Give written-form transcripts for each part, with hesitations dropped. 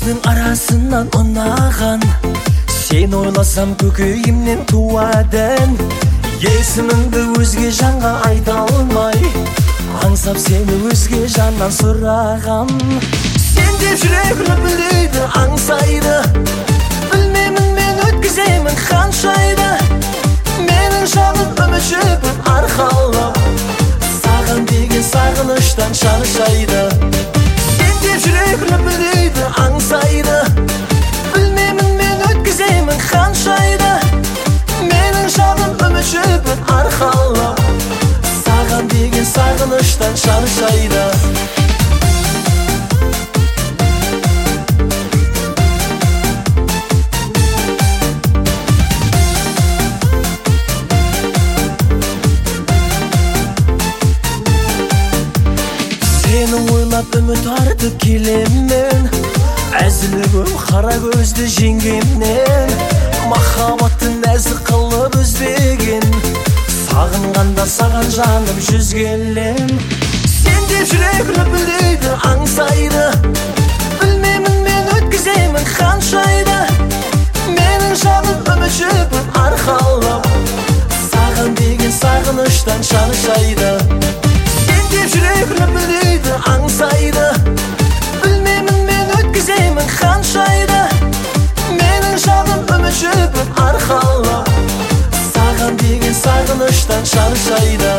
көздің арасынан ұнаған, сен ойласам көкейімнен туадың. Есіміңді өзге жанға айта алмай, аңсап сені өзге жаннан сұрағам. Сен деп жүрек лүпілдейді, аңсайды. Білмеймін мен өткіземін қаншайды. Менің жалын үміт жібін арқалап, саған деген сағыныштан шаршайды. Сен деп жүрек лүпілдейді, аңсайды. Білмеймін мен өткіземін қаншайды. Менің жалын үміт жібін арқалап, саған деген сағыныштан шаршайды. Сені ойлап үміт артып келемін, әзілігім қара көзді жеңгемнен. Махаббатты нәзік қылып іздеген, сағынғанда саған жаным жүзгелем. Сен деп жүрек лүпілдейді, аңсайды. Білмеймін мен өткіземін қаншайды. Менің жалын үміт жібін арқалап, саған деген сағыныштан шаршайды. Сен деп жүрек лүпілдейді, аңсайды. Білмеймін мен өткіземін қаншайды. Менің жалын үміт жібін арқалап, саған деген сағыныштан шаршайды.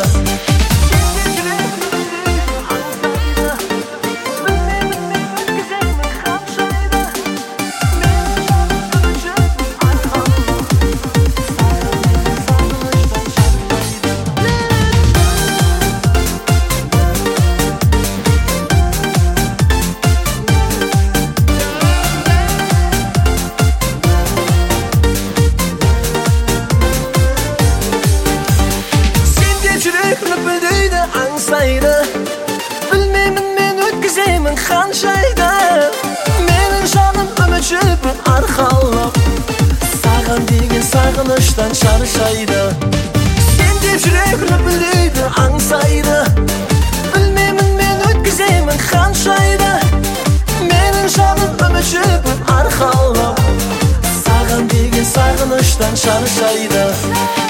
Лүпілдейді, аңсайды. Білмеймін мен өткіземін қаншайды. Менің жаным үміт жібін арқалап, саған деген сағыныштан шаршайды. Сен деп жүрек лүпілдейді, аңсайды. Білмеймін мен өткіземін қаншайды. Менің жаным үміт жібін арқалап, саған деген сағыныштан шаршайды.